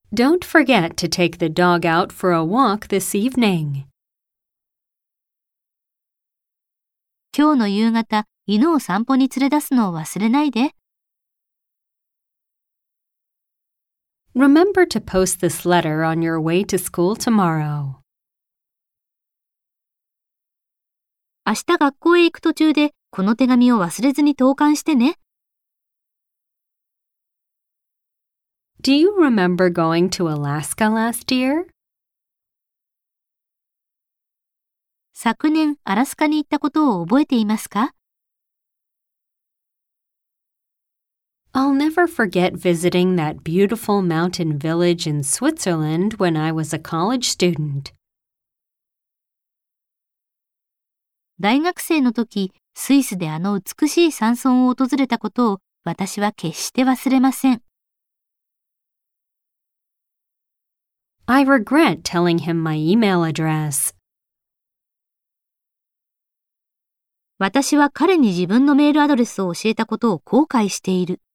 Don't forget to take the dog out for a walk this evening. 今日の夕方、犬を散歩に連れ出すのを忘れないで。 Remember to post this letter on your way to school tomorrow. 明日学校へ行く途中で、この手紙を忘れずに投函してね。 Do you remember going to Alaska last year? 昨年、アラスカに行ったことを覚えていますか？ I'll never forget visiting that beautiful mountain village in Switzerland when I was a college student. 大学生の時、スイスであの美しい山村を訪れたことを私は決して忘れません。 I regret telling him my email address. 私は彼に自分のメールアドレスを教えたことを後悔している。